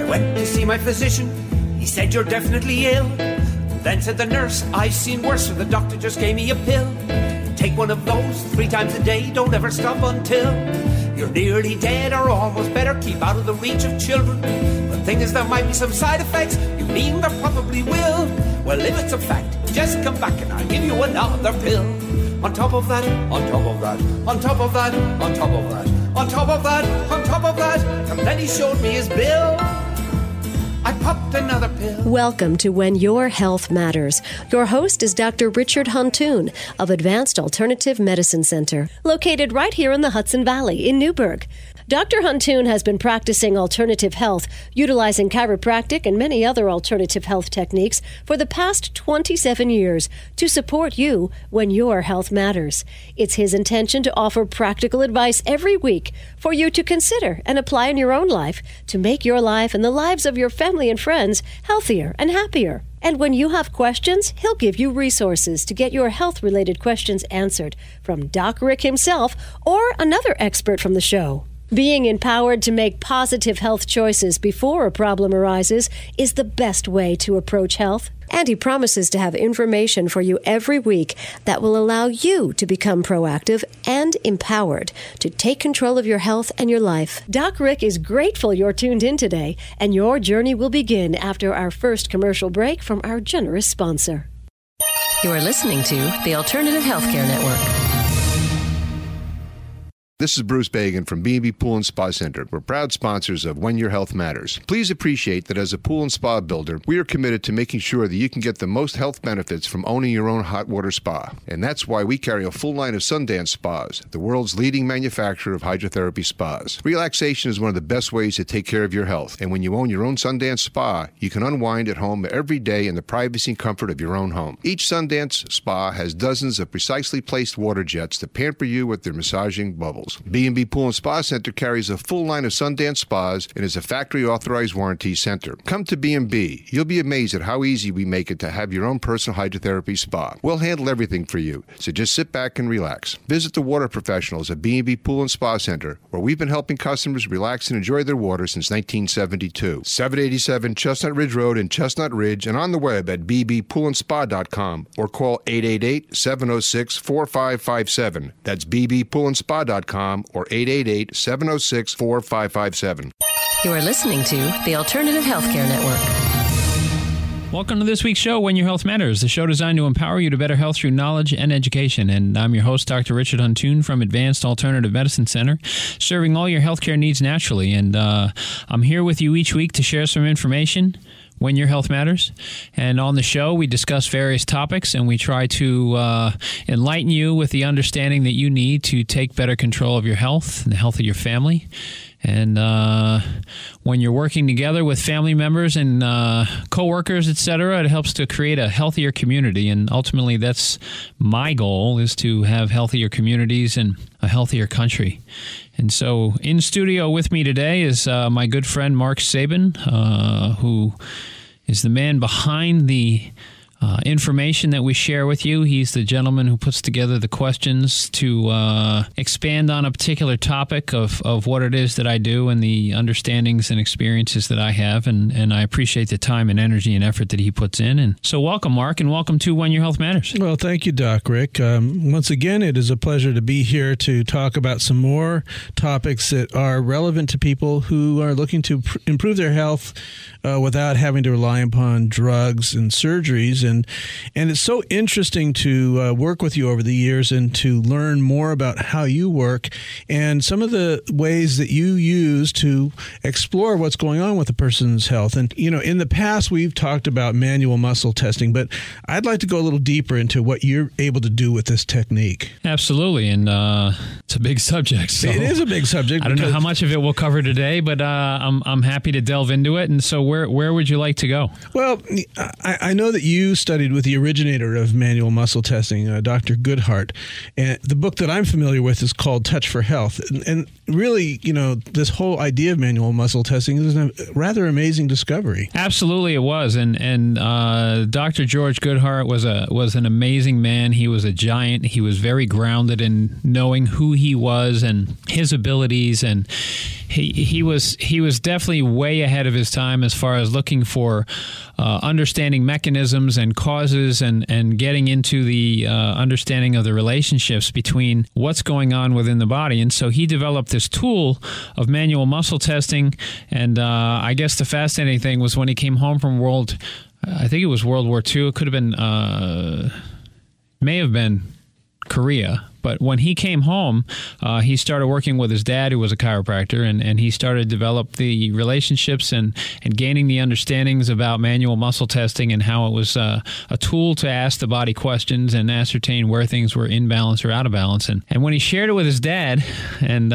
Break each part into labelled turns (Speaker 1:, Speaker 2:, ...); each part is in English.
Speaker 1: went to see my physician. He said, you're definitely ill. Then said the nurse, I've seen worse, so the doctor just gave me a pill. Take one of those 3 times a day, don't ever stop until you're nearly dead or almost better. Keep out of the reach of children. The thing is, there might be some side effects. You mean there probably will. Well, if it's a fact, just come back and I'll give you another pill. On top of that, on top of that, on top of that, on top of that, on top of that, on top of that. And then he showed me his bill. I popped another pill.
Speaker 2: Welcome to When Your Health Matters. Your host is Dr. Richard Huntoon of Advanced Alternative Medicine Center, located right here in the Hudson Valley in Newburgh. Dr. Huntoon has been practicing alternative health, utilizing chiropractic and many other alternative health techniques for the past 27 years to support you when your health matters. It's his intention to offer practical advice every week for you to consider and apply in your own life to make your life and the lives of your family and friends healthier and happier. And when you have questions, he'll give you resources to get your health-related questions answered from Doc Rick himself or another expert from the show. Being empowered to make positive health choices before a problem arises is the best way to approach health. And he promises to have information for you every week that will allow you to become proactive and empowered to take control of your health and your life. Doc Rick is grateful you're tuned in today, and your journey will begin after our first commercial break from our generous sponsor.
Speaker 3: You are listening to the Alternative Healthcare Network.
Speaker 4: This is Bruce Bagan from B&B Pool and Spa Center. We're proud sponsors of When Your Health Matters. Please appreciate that as a pool and spa builder, we are committed to making sure that you can get the most health benefits from owning your own hot water spa. And that's why we carry a full line of Sundance Spas, the world's leading manufacturer of hydrotherapy spas. Relaxation is one of the best ways to take care of your health. And when you own your own Sundance Spa, you can unwind at home every day in the privacy and comfort of your own home. Each Sundance Spa has dozens of precisely placed water jets to pamper you with their massaging bubbles. B&B Pool and Spa Center carries a full line of Sundance Spas and is a factory-authorized warranty center. Come to B&B. You'll be amazed at how easy we make it to have your own personal hydrotherapy spa. We'll handle everything for you, so just sit back and relax. Visit the water professionals at B&B Pool and Spa Center, where we've been helping customers relax and enjoy their water since 1972. 787 Chestnut Ridge Road in Chestnut Ridge, and on the web at bbpoolandspa.com or call 888-706-4557. That's bbpoolandspa.com or 888-706-4557.
Speaker 3: You are listening to the Alternative Healthcare Network.
Speaker 5: Welcome to this week's show, When Your Health Matters, the show designed to empower you to better health through knowledge and education. And I'm your host, Dr. Richard Huntoon from Advanced Alternative Medicine Center, serving all your healthcare needs naturally. And I'm here with you each week to share some information when your health matters. And on the show, we discuss various topics, and we try to enlighten you with the understanding that you need to take better control of your health and the health of your family. And when you're working together with family members and coworkers, etc., it helps to create a healthier community. And ultimately, that's my goal, is to have healthier communities and a healthier country. And so in studio with me today is my good friend Mark Sabin, who is the man behind the information that we share with you. He's the gentleman who puts together the questions to expand on a particular topic of what it is that I do and the understandings and experiences that I have. And I appreciate the time and energy and effort that he puts in. And so welcome, Mark, and welcome to When Your Health Matters.
Speaker 6: Well, thank you, Doc Rick. Once again, it is a pleasure to be here to talk about some more topics that are relevant to people who are looking to improve their health without having to rely upon drugs and surgeries. And it's so interesting to work with you over the years and to learn more about how you work and some of the ways that you use to explore what's going on with a person's health. And, you know, in the past, we've talked about manual muscle testing, but I'd like to go a little deeper into what you're able to do with this technique.
Speaker 5: Absolutely. And it's a big subject. So
Speaker 6: it is a big subject.
Speaker 5: I don't know how much of it we'll cover today, but I'm happy to delve into it. And so where would you like to go?
Speaker 6: Well, I know that you studied with the originator of manual muscle testing, Dr. Goodhart. And the book that I'm familiar with is called Touch for Health. And really, this whole idea of manual muscle testing is a rather amazing discovery.
Speaker 5: Absolutely, it was. And Dr. George Goodhart was an amazing man. He was a giant. He was very grounded in knowing who he was and his abilities, and he was definitely way ahead of his time as far as looking for understanding mechanisms and causes and getting into the understanding of the relationships between what's going on within the body. And so he developed this tool of manual muscle testing. And I guess the fascinating thing was when he came home from World War II. It could have been, may have been Korea. But when he came home, he started working with his dad, who was a chiropractor, and he started to develop the relationships and gaining the understandings about manual muscle testing and how it was a tool to ask the body questions and ascertain where things were in balance or out of balance. And when he shared it with his dad, and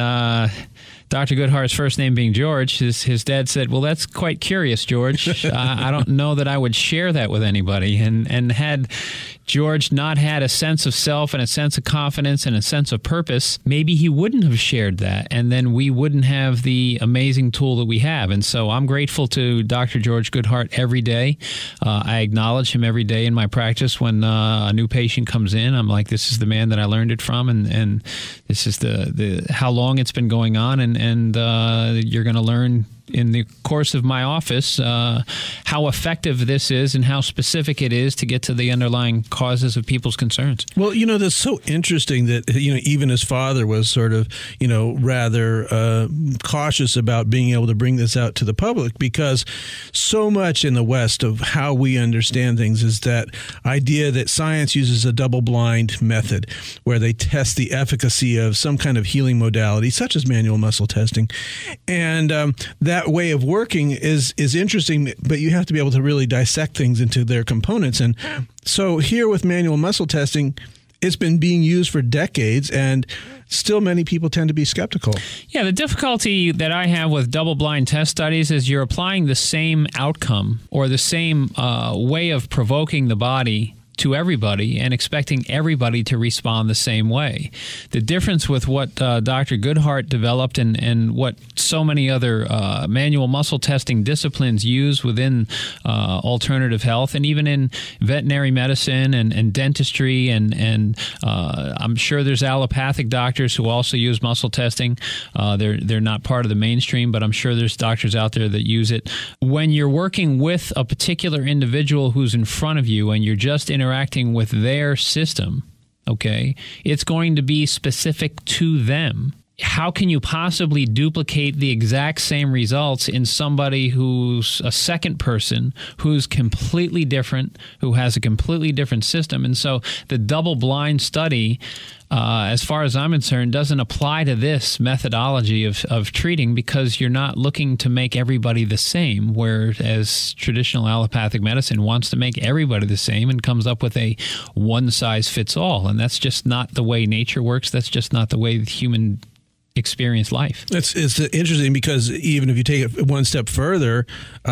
Speaker 5: Dr. Goodhart's first name being George, his dad said, "Well, that's quite curious, George. I don't know that I would share that with anybody." And had George not had a sense of self and a sense of confidence and a sense of purpose, maybe he wouldn't have shared that, and then we wouldn't have the amazing tool that we have. And so I'm grateful to Dr. George Goodhart every day. I acknowledge him every day in my practice when a new patient comes in. I'm like, this is the man that I learned it from, and this is the how long it's been going on, and you're going to learn in the course of my office how effective this is and how specific it is to get to the underlying causes of people's concerns.
Speaker 6: Well, that's so interesting that, even his father was sort of, rather cautious about being able to bring this out to the public, because so much in the West of how we understand things is that idea that science uses a double-blind method where they test the efficacy of some kind of healing modality, such as manual muscle testing. And that way of working is interesting, but you have to be able to really dissect things into their components. And so here with manual muscle testing, it's been being used for decades, and still many people tend to be skeptical.
Speaker 5: Yeah, the difficulty that I have with double-blind test studies is you're applying the same outcome or the same way of provoking the body to everybody and expecting everybody to respond the same way. The difference with what Dr. Goodhart developed and what so many other manual muscle testing disciplines use within alternative health and even in veterinary medicine and dentistry and I'm sure there's allopathic doctors who also use muscle testing. They're not part of the mainstream, but I'm sure there's doctors out there that use it. When you're working with a particular individual who's in front of you and you're just interacting with their system, okay, it's going to be specific to them. How can you possibly duplicate the exact same results in somebody who's a second person, who's completely different, who has a completely different system? And so the double-blind study, as far as I'm concerned, doesn't apply to this methodology of treating, because you're not looking to make everybody the same, whereas traditional allopathic medicine wants to make everybody the same and comes up with a one-size-fits-all. And that's just not the way nature works. That's just not the way the human experience life. It's
Speaker 6: interesting because even if you take it one step further,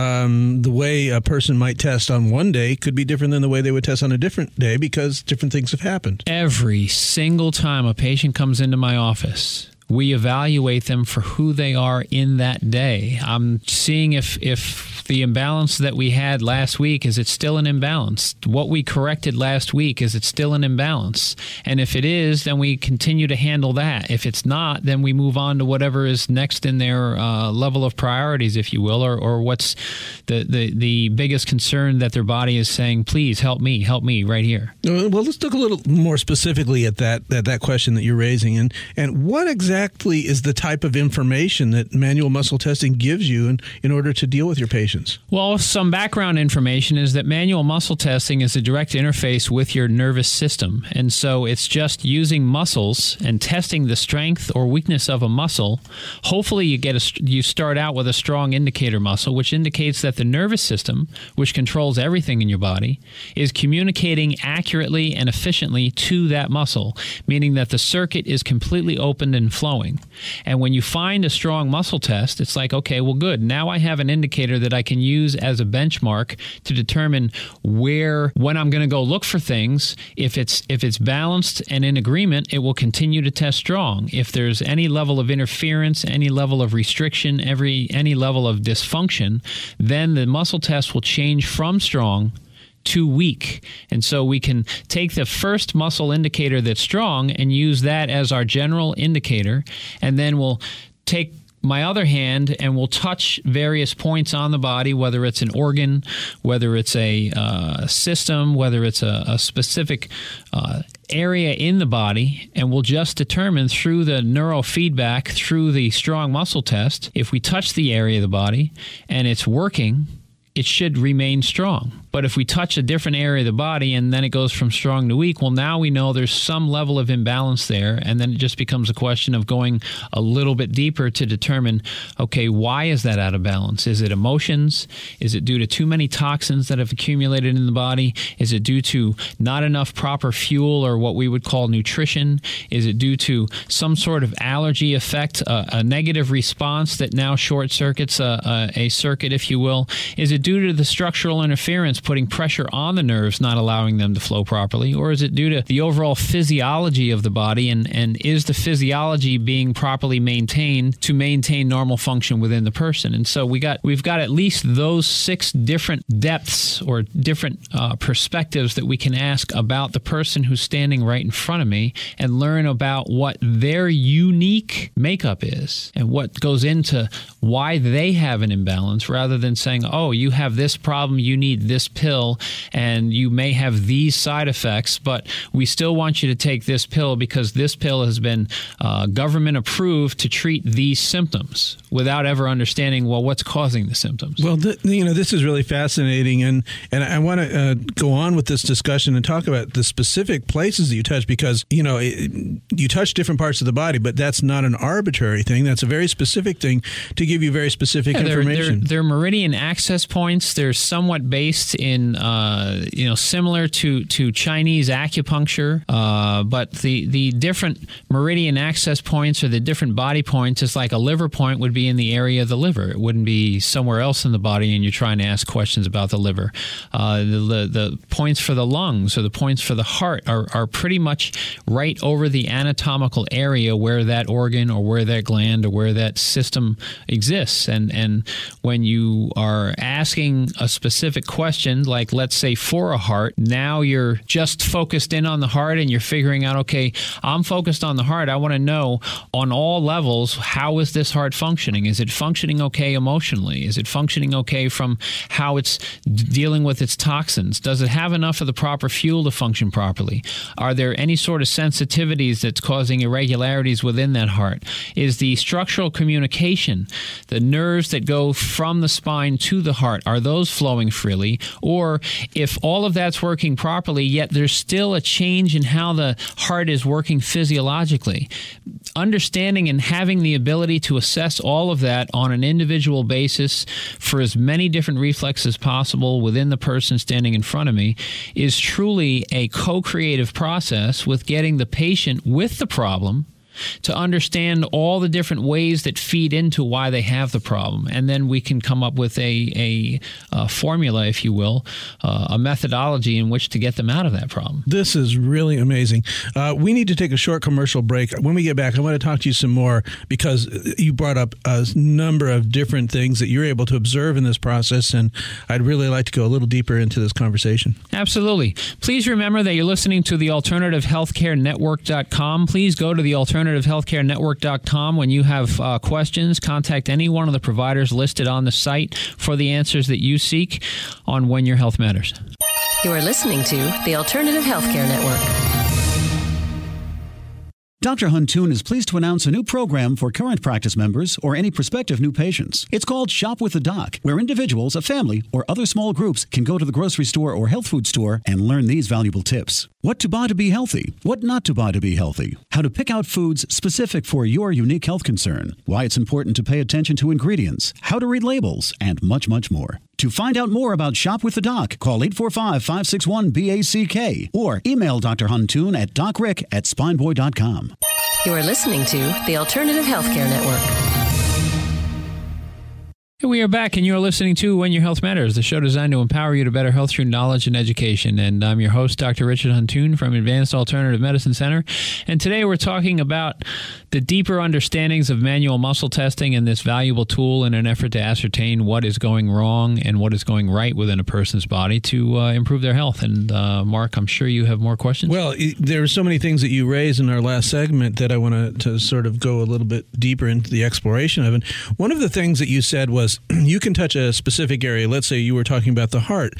Speaker 6: the way a person might test on one day could be different than the way they would test on a different day because different things have happened.
Speaker 5: Every single time a patient comes into my office, we evaluate them for who they are in that day. I'm seeing if the imbalance that we had last week, is it still an imbalance? What we corrected last week, is it still an imbalance? And if it is, then we continue to handle that. If it's not, then we move on to whatever is next in their level of priorities, if you will, or what's the biggest concern that their body is saying, please help me right here.
Speaker 6: Well, let's look a little more specifically at that question that you're raising. And what exactly is the type of information that manual muscle testing gives you in order to deal with your patients?
Speaker 5: Well, some background information is that manual muscle testing is a direct interface with your nervous system. And so it's just using muscles and testing the strength or weakness of a muscle. Hopefully you start out with a strong indicator muscle, which indicates that the nervous system, which controls everything in your body, is communicating accurately and efficiently to that muscle, meaning that the circuit is completely opened and flowing. And when you find a strong muscle test, it's like, okay, well, good. Now I have an indicator that I I can use as a benchmark to determine when I'm going to go look for things. If it's balanced and in agreement, it will continue to test strong. If there's any level of interference, any level of restriction, any level of dysfunction, then the muscle test will change from strong to weak. And so we can take the first muscle indicator that's strong and use that as our general indicator, and then we'll take my other hand and we'll touch various points on the body, whether it's an organ, whether it's a system, whether it's a specific area in the body, and we'll just determine through the neurofeedback, through the strong muscle test, if we touch the area of the body and it's working, it should remain strong. But if we touch a different area of the body and then it goes from strong to weak, well, now we know there's some level of imbalance there, and then it just becomes a question of going a little bit deeper to determine, okay, why is that out of balance? Is it emotions? Is it due to too many toxins that have accumulated in the body? Is it due to not enough proper fuel or what we would call nutrition? Is it due to some sort of allergy effect, a negative response that now short circuits a circuit, if you will? Is it due to the structural interference putting pressure on the nerves, not allowing them to flow properly? Or is it due to the overall physiology of the body, and is the physiology being properly maintained to maintain normal function within the person? And so we've got at least those 6 different depths or different perspectives that we can ask about the person who's standing right in front of me and learn about what their unique makeup is and what goes into why they have an imbalance, rather than saying, oh, you have this problem, you need this pill, and you may have these side effects, but we still want you to take this pill because this pill has been government approved to treat these symptoms, without ever understanding, well, what's causing the symptoms.
Speaker 6: Well, this is really fascinating, and I want to go on with this discussion and talk about the specific places that you touch, because, you touch different parts of the body, but that's not an arbitrary thing. That's a very specific thing to give you very specific information.
Speaker 5: They're meridian access points. They're somewhat based in, similar to Chinese acupuncture, but the different meridian access points or the different body points is like a liver point would be in the area of the liver. It wouldn't be somewhere else in the body and you're trying to ask questions about the liver. The points for the lungs or the points for the heart are pretty much right over the anatomical area where that organ or where that gland or where that system exists. And when you are asking a specific question, like let's say for a heart, now you're just focused in on the heart and you're figuring out, okay, I'm focused on the heart. I want to know on all levels, how is this heart functioning? Is it functioning okay emotionally? Is it functioning okay from how it's dealing with its toxins? Does it have enough of the proper fuel to function properly? Are there any sort of sensitivities that's causing irregularities within that heart? Is the structural communication, the nerves that go from the spine to the heart, are those flowing freely? Or if all of that's working properly, yet there's still a change in how the heart is working physiologically, understanding and having the ability to assess all of that on an individual basis for as many different reflexes as possible within the person standing in front of me is truly a co-creative process with getting the patient with the problem to understand all the different ways that feed into why they have the problem. And then we can come up with a formula, if you will, a methodology in which to get them out of that problem.
Speaker 6: This is really amazing. We need to take a short commercial break. When we get back, I want to talk to you some more, because you brought up a number of different things that you're able to observe in this process, and I'd really like to go a little deeper into this conversation.
Speaker 5: Absolutely. Please remember that you're listening to the AlternativeHealthCareNetwork.com. Please go to the AlternativeHealthCareNetwork.com. When you have questions, contact any one of the providers listed on the site for the answers that you seek on When Your Health Matters.
Speaker 3: You are listening to the Alternative Healthcare Network.
Speaker 7: Dr. Huntoon is pleased to announce a new program for current practice members or any prospective new patients. It's called Shop with the Doc, where individuals, a family, or other small groups can go to the grocery store or health food store and learn these valuable tips. What to buy to be healthy, what not to buy to be healthy, how to pick out foods specific for your unique health concern, why it's important to pay attention to ingredients, how to read labels, and much, much more. To find out more about Shop with the Doc, call 845-561-BACK or email Dr. Huntoon at DocRick@SpineBoy.com.
Speaker 3: You are listening to the Alternative Healthcare Network.
Speaker 5: And we are back, and you're listening to When Your Health Matters, the show designed to empower you to better health through knowledge and education. And I'm your host, Dr. Richard Huntoon from Advanced Alternative Medicine Center. And today we're talking about the deeper understandings of manual muscle testing and this valuable tool in an effort to ascertain what is going wrong and what is going right within a person's body to improve their health. And Mark, I'm sure you have more questions.
Speaker 6: Well, there are so many things that you raised in our last segment that I want to sort of go a little bit deeper into the exploration of. And one of the things that you said was you can touch a specific area. Let's say you were talking about the heart.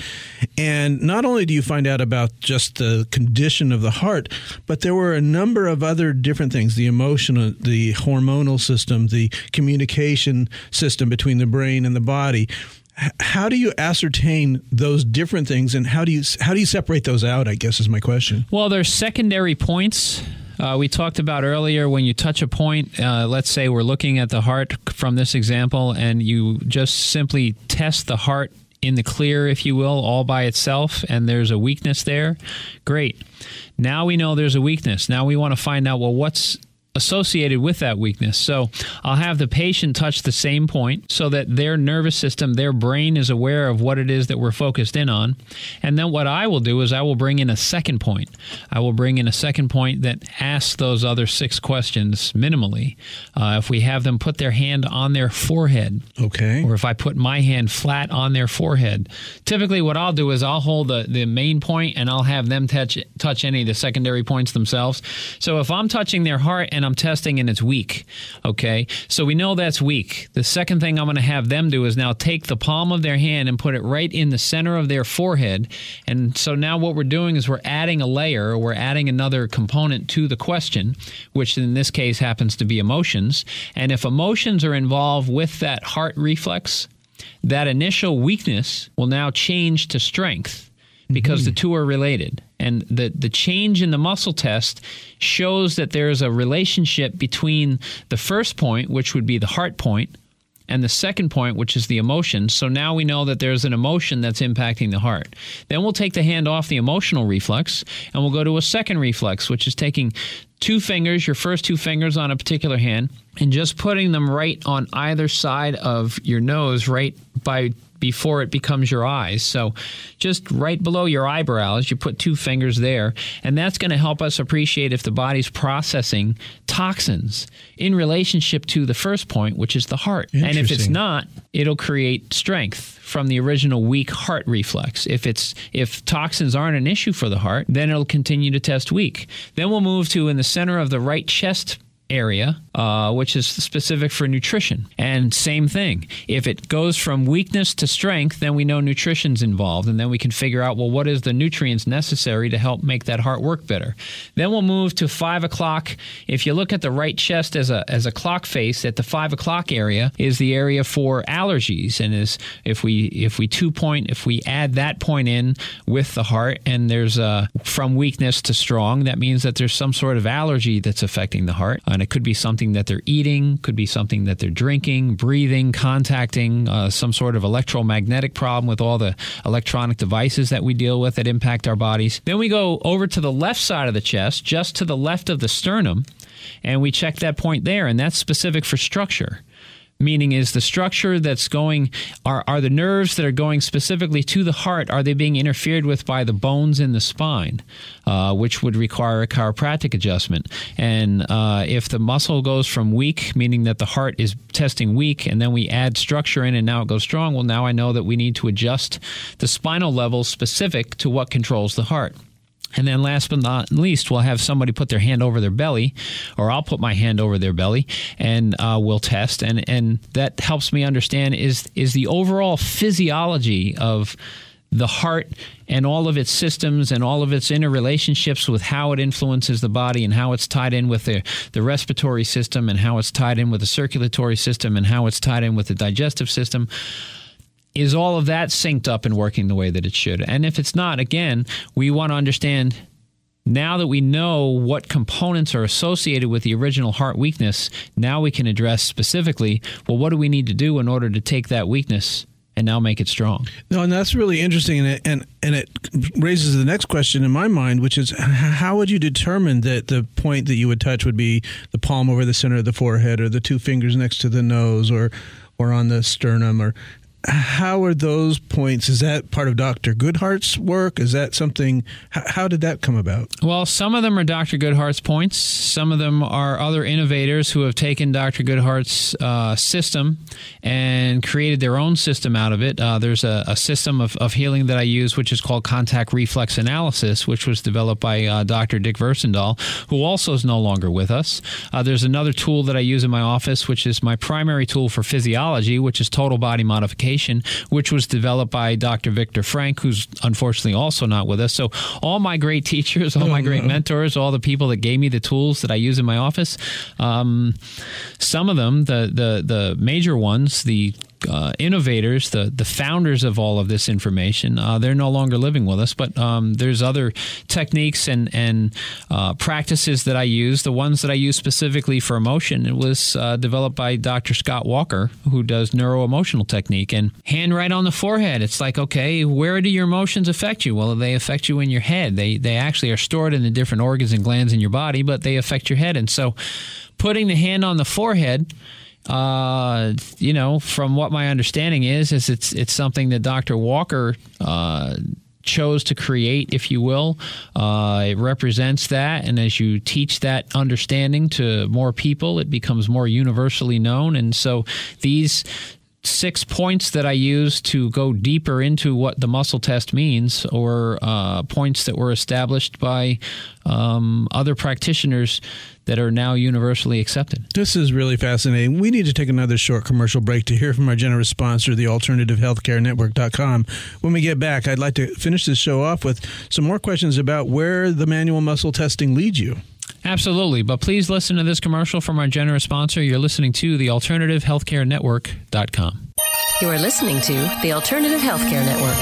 Speaker 6: And not only do you find out about just the condition of the heart, but there were a number of other different things, the emotional, the hormonal system, the communication system between the brain and the body. How do you ascertain those different things, and how do you separate those out, I guess is my question.
Speaker 5: Well, there's secondary points. We talked about earlier when you touch a point, let's say we're looking at the heart from this example, and you just simply test the heart in the clear, if you will, all by itself, and there's a weakness there. Great. Now we know there's a weakness. Now we want to find out, well, what's associated with that weakness. So I'll have the patient touch the same point so that their nervous system, their brain is aware of what it is that we're focused in on. And then what I will do is I will bring in a second point. I will bring in a second point that asks those other 6 questions minimally. If we have them put their hand on their forehead,
Speaker 6: okay,
Speaker 5: or if I put my hand flat on their forehead, typically what I'll do is I'll hold the main point and I'll have them touch any of the secondary points themselves. So if I'm touching their heart and I'm testing and it's weak, okay? So we know that's weak. The second thing I'm going to have them do is now take the palm of their hand and put it right in the center of their forehead. And so now what we're doing is we're adding a layer, or we're adding another component to the question, which in this case happens to be emotions. And if emotions are involved with that heart reflex, that initial weakness will now change to strength, because the two are related. And the change in the muscle test shows that there's a relationship between the first point, which would be the heart point, and the second point, which is the emotion. So now we know that there's an emotion that's impacting the heart. Then we'll take the hand off the emotional reflex, and we'll go to a second reflex, which is taking 2 fingers, your first 2 fingers on a particular hand, and just putting them right on either side of your nose, right before it becomes your eyes. So just right below your eyebrows, you put 2 fingers there, and that's going to help us appreciate if the body's processing toxins in relationship to the first point, which is the heart. And if it's not, it'll create strength from the original weak heart reflex. If toxins aren't an issue for the heart, then it'll continue to test weak. Then we'll move to in the center of the right chest area, which is specific for nutrition. And same thing. If it goes from weakness to strength, then we know nutrition's involved, and then we can figure out, well, what is the nutrients necessary to help make that heart work better? Then we'll move to 5 o'clock. If you look at the right chest as a clock face, at the 5 o'clock area is the area for allergies. And if we add that point in with the heart, and there's from weakness to strong, that means that there's some sort of allergy that's affecting the heart. And it could be something that they're eating, could be something that they're drinking, breathing, contacting, some sort of electromagnetic problem with all the electronic devices that we deal with that impact our bodies. Then we go over to the left side of the chest, just to the left of the sternum, and we check that point there, and that's specific for structure. Meaning, is the structure that's going, are the nerves that are going specifically to the heart, are they being interfered with by the bones in the spine, which would require a chiropractic adjustment? And if the muscle goes from weak, meaning that the heart is testing weak, and then we add structure in and now it goes strong, well, now I know that we need to adjust the spinal level specific to what controls the heart. And then last but not least, we'll have somebody put their hand over their belly, or I'll put my hand over their belly, and we'll test. And that helps me understand is the overall physiology of the heart and all of its systems and all of its interrelationships with how it influences the body, and how it's tied in with the respiratory system, and how it's tied in with the circulatory system, and how it's tied in with the digestive system. Is all of that synced up and working the way that it should? And if it's not, again, we want to understand, now that we know what components are associated with the original heart weakness, now we can address specifically, well, what do we need to do in order to take that weakness and now make it strong?
Speaker 6: No, and that's really interesting, and it raises the next question in my mind, which is, how would you determine that the point that you would touch would be the palm over the center of the forehead, or the 2 fingers next to the nose, or or on the sternum, or how are those points? Is that part of Dr. Goodhart's work? Is that something? How did that come about?
Speaker 5: Well, some of them are Dr. Goodhart's points. Some of them are other innovators who have taken Dr. Goodhart's system and created their own system out of it. There's a system of healing that I use, which is called contact reflex analysis, which was developed by Dr. Dick Versendahl, who also is no longer with us. There's another tool that I use in my office, which is my primary tool for physiology, which is total body modification, which was developed by Dr. Viktor Frank, who's unfortunately also not with us. So all my great teachers, all my great mentors, all the people that gave me the tools that I use in my office, some of them, the major ones, the innovators, the founders of all of this information, they're no longer living with us, but there's other techniques and practices that I use. The ones that I use specifically for emotion, it was developed by Dr. Scott Walker, who does neuro-emotional technique. And hand right on the forehead, it's like, okay, where do your emotions affect you? Well, they affect you in your head. They actually are stored in the different organs and glands in your body, but they affect your head. And so putting the hand on the forehead, from what my understanding is it's something that Dr. Walker chose to create, if you will. It represents that, and as you teach that understanding to more people, it becomes more universally known. And so these 6 points that I use to go deeper into what the muscle test means, or points that were established by other practitioners that are now universally accepted.
Speaker 6: This is really fascinating. We need to take another short commercial break to hear from our generous sponsor, the AlternativeHealthcareNetwork.com. When we get back, I'd like to finish this show off with some more questions about where the manual muscle testing leads you.
Speaker 5: Absolutely, but please listen to this commercial from our generous sponsor. You're listening to the AlternativeHealthcareNetwork.com.
Speaker 3: You are listening to the Alternative Healthcare Network.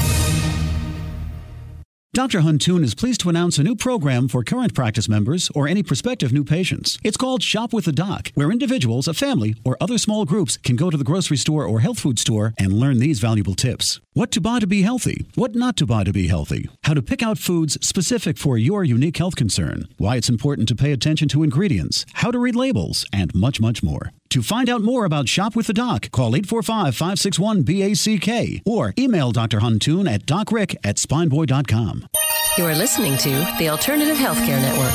Speaker 7: Dr. Huntoon is pleased to announce a new program for current practice members or any prospective new patients. It's called Shop with the Doc, where individuals, a family, or other small groups can go to the grocery store or health food store and learn these valuable tips. What to buy to be healthy, what not to buy to be healthy, how to pick out foods specific for your unique health concern, why it's important to pay attention to ingredients, how to read labels, and much, much more. To find out more about Shop with the Doc, call 845-561-BACK or email Dr. Huntoon at DocRick@SpineBoy.com.
Speaker 3: You are listening to the Alternative Healthcare Network.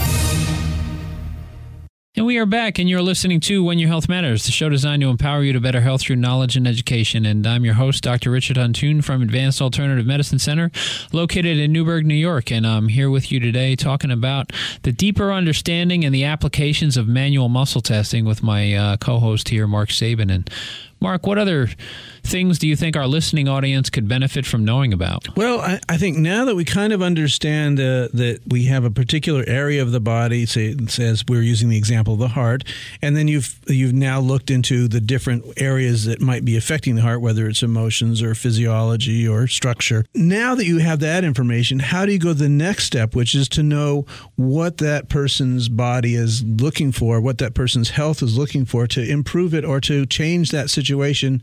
Speaker 5: And we are back, and you're listening to When Your Health Matters, the show designed to empower you to better health through knowledge and education. And I'm your host, Dr. Richard Huntoon from Advanced Alternative Medicine Center, located in Newburgh, New York. And I'm here with you today talking about the deeper understanding and the applications of manual muscle testing with my co-host here, Mark Sabin. And Mark, what other things do you think our listening audience could benefit from knowing about?
Speaker 6: Well, I think now that we kind of understand that we have a particular area of the body, say as we're using the example of the heart, and then you've now looked into the different areas that might be affecting the heart, whether it's emotions or physiology or structure. Now that you have that information, how do you go to the next step, which is to know what that person's body is looking for, what that person's health is looking for to improve it or to change that situation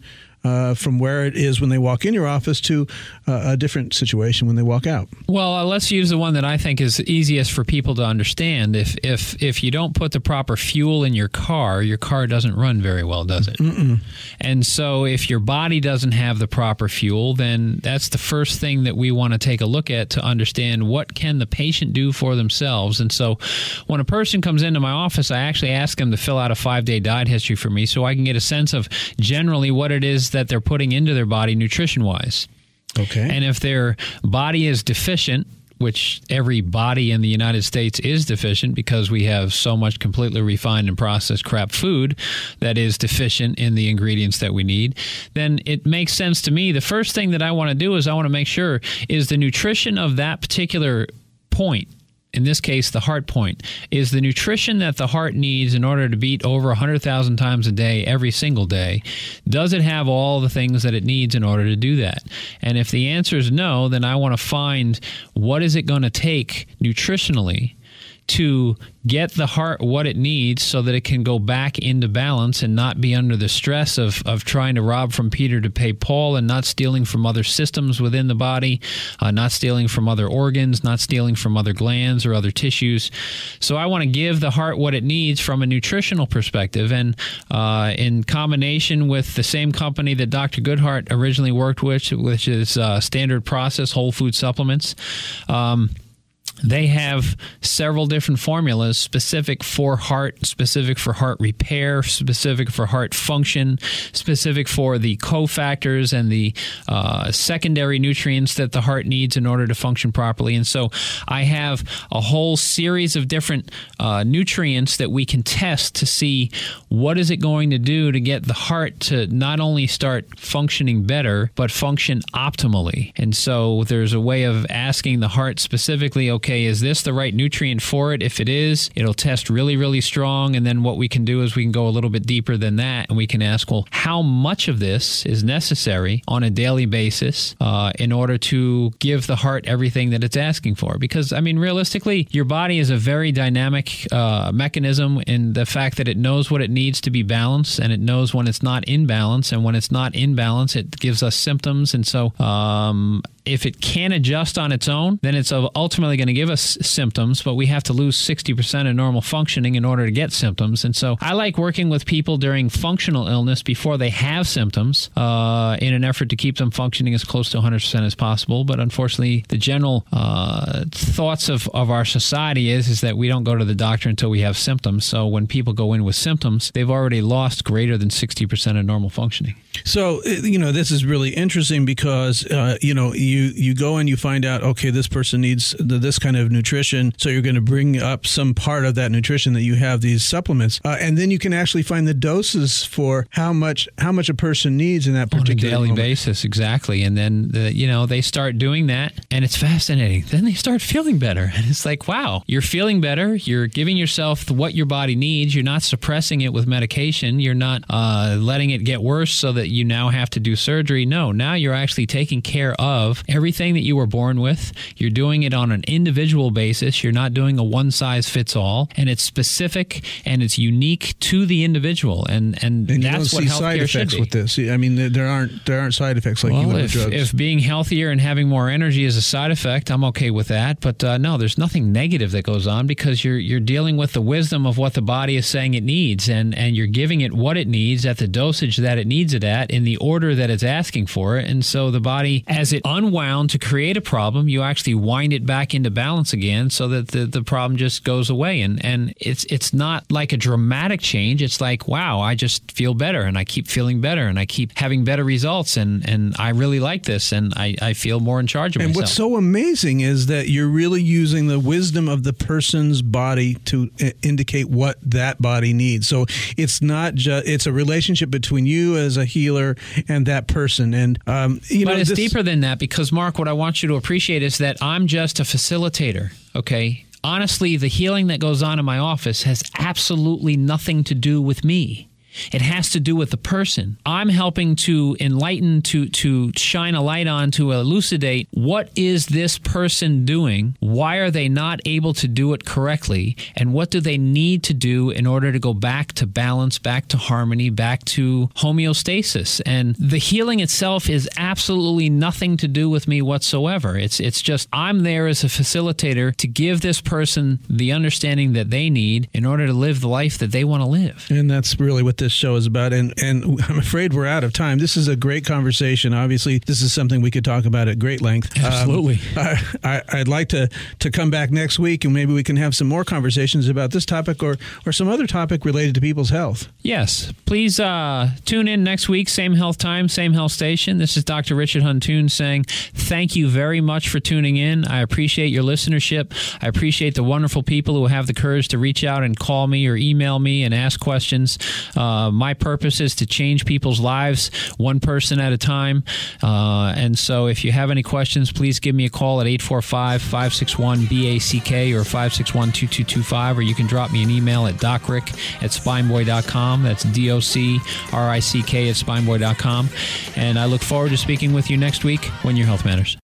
Speaker 6: from where it is when they walk in your office to a different situation when they walk out?
Speaker 5: Well, let's use the one that I think is easiest for people to understand. If you don't put the proper fuel in your car doesn't run very well, does it?
Speaker 6: Mm-mm.
Speaker 5: And so if your body doesn't have the proper fuel, then that's the first thing that we want to take a look at to understand what can the patient do for themselves. And so when a person comes into my office, I actually ask them to fill out a 5-day diet history for me so I can get a sense of generally what it is that they're putting into their body nutrition-wise.
Speaker 6: Okay.
Speaker 5: And if their body is deficient, which every body in the United States is deficient because we have so much completely refined and processed crap food that is deficient in the ingredients that we need, then it makes sense to me. The first thing that I want to do is I want to make sure is the nutrition of that particular point, in this case, the heart point, is the nutrition that the heart needs in order to beat over 100,000 times a day, every single day. Does it have all the things that it needs in order to do that? And if the answer is no, then I want to find what is it going to take nutritionally to get the heart what it needs so that it can go back into balance and not be under the stress of trying to rob from Peter to pay Paul, and not stealing from other systems within the body, not stealing from other organs, not stealing from other glands or other tissues. So I want to give the heart what it needs from a nutritional perspective. And in combination with the same company that Dr. Goodhart originally worked with, which is Standard Process Whole Food Supplements, they have several different formulas specific for heart, specific for heart repair, specific for heart function, specific for the cofactors and the secondary nutrients that the heart needs in order to function properly. And so I have a whole series of different nutrients that we can test to see what is it going to do to get the heart to not only start functioning better, but function optimally. And so there's a way of asking the heart specifically, okay, is this the right nutrient for it? If it is, it'll test really, really strong. And then what we can do is we can go a little bit deeper than that, and we can ask, well, how much of this is necessary on a daily basis in order to give the heart everything that it's asking for? Because, I mean, realistically, your body is a very dynamic mechanism in the fact that it knows what it needs to be balanced, and it knows when it's not in balance. And when it's not in balance, it gives us symptoms. And so if it can adjust on its own, then it's ultimately going to give us symptoms, but we have to lose 60% of normal functioning in order to get symptoms. And so I like working with people during functional illness before they have symptoms in an effort to keep them functioning as close to 100% as possible. But unfortunately, the general thoughts of our society is that we don't go to the doctor until we have symptoms. So when people go in with symptoms, they've already lost greater than 60% of normal functioning.
Speaker 6: So, this is really interesting because, you go and you find out, okay, this person needs this kind of nutrition. So you're going to bring up some part of that nutrition that you have these supplements. And then you can actually find the doses for how much a person needs in that particular
Speaker 5: on a daily
Speaker 6: moment.
Speaker 5: basis. Exactly. And then, they start doing that, and it's fascinating. Then they start feeling better. And it's like, wow, you're feeling better. You're giving yourself what your body needs. You're not suppressing it with medication. You're not letting it get worse so that you now have to do surgery. No, now you're actually taking care of everything that you were born with. You're doing it on an individual basis. You're not doing a one-size-fits-all, and it's specific and it's unique to the individual. And that's what healthcare should be.
Speaker 6: With this, I mean, there aren't side effects like you would with drugs.
Speaker 5: If being healthier and having more energy is a side effect, I'm okay with that. But no, there's nothing negative that goes on because you're dealing with the wisdom of what the body is saying it needs, and you're giving it what it needs at the dosage that it needs it at in the order that it's asking for it. And so the body, as it unwound to create a problem, you actually wind it back into balance again so that the problem just goes away. And it's not like a dramatic change. It's like, wow, I just feel better, and I keep feeling better, and I keep having better results, and I really like this, and I feel more in charge of myself.
Speaker 6: And what's so amazing is that you're really using the wisdom of the person's body to indicate what that body needs. So it's not just, it's a relationship between you as a healer and that person. And,
Speaker 5: but it's deeper than that, because Mark, what I want you to appreciate is that I'm just a facilitator. Okay. Honestly, the healing that goes on in my office has absolutely nothing to do with me. It has to do with the person. I'm helping to enlighten, to shine a light on, to elucidate what is this person doing, why are they not able to do it correctly, and what do they need to do in order to go back to balance, back to harmony, back to homeostasis. And the healing itself is absolutely nothing to do with me whatsoever. It's just I'm there as a facilitator to give this person the understanding that they need in order to live the life that they want to live.
Speaker 6: And that's really what this show is about, and I'm afraid we're out of time. This is a great conversation. Obviously, this is something we could talk about at great length.
Speaker 5: Absolutely.
Speaker 6: I'd like to come back next week, and maybe we can have some more conversations about this topic or some other topic related to people's health.
Speaker 5: Yes. Please tune in next week, same health time, same health station. This is Dr. Richard Huntoon saying thank you very much for tuning in. I appreciate your listenership. I appreciate the wonderful people who have the courage to reach out and call me or email me and ask questions. My purpose is to change people's lives one person at a time. And so if you have any questions, please give me a call at 845-561-BACK or 561-2225, or you can drop me an email at docrick@spineboy.com. That's DOCRICK@spineboy.com. And I look forward to speaking with you next week when your health matters.